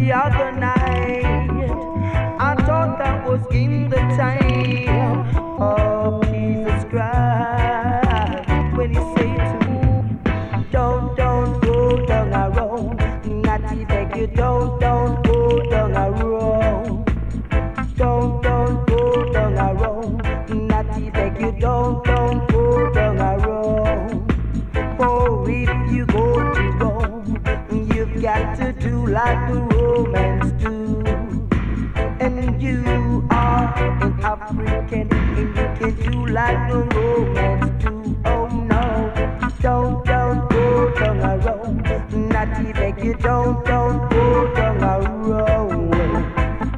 the other night. I thought that was in the time of Jesus Christ when he said to me, don't go down a road. Natty beg you, don't go down a road. Don't go down a road. Natty beg you, don't go down a road. For if you go to Rome, you've got to do like the Romans do. And you are an African, and you can do like the Romans do. Oh no, don't go down a road. Natty beg you, don't